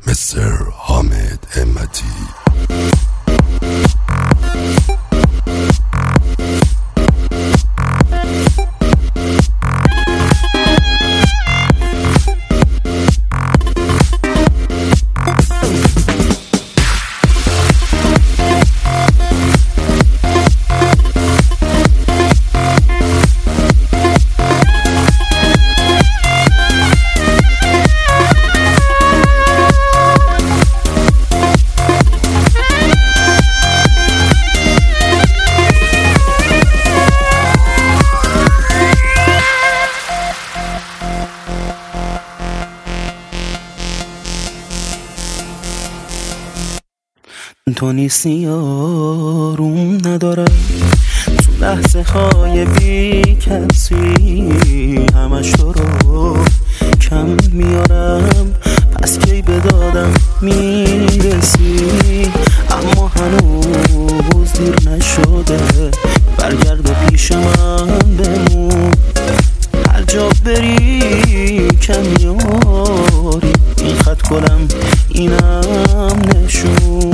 مستر حامد همتی. تو نیستی آروم ندارم تو لحظه های بی کسی، همش تو رو کم میارم، پس کی به دادم میرسی؟ اما هنوز دیر نشده، برگرد و پیش من بمون، هر جا بری کم میاری، این خط گلم اینم نشون.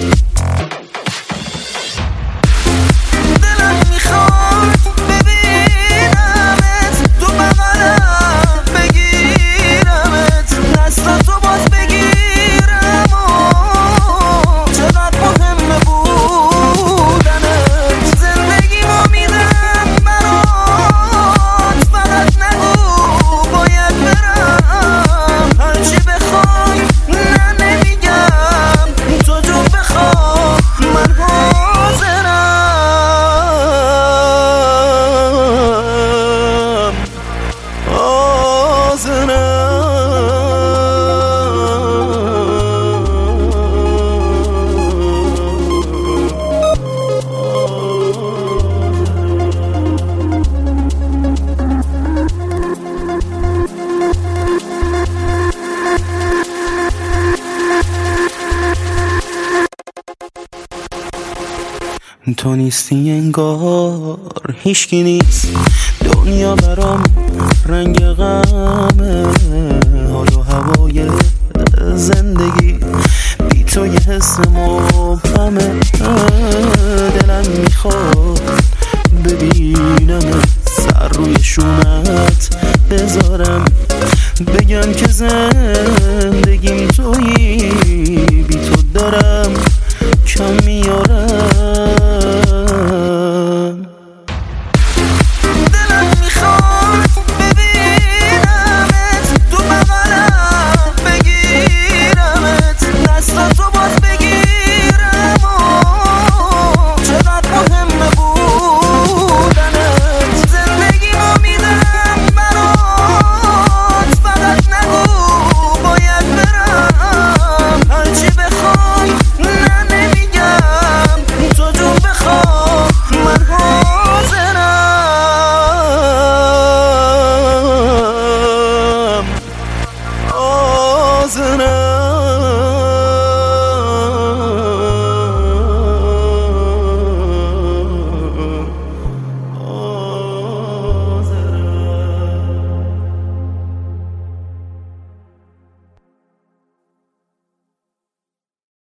تو نیستی انگار هیچکی نیست، دنیا برام رنگ غمه، حال و هوای زندگی بی تو یه حس مبهمه، دلم میخواد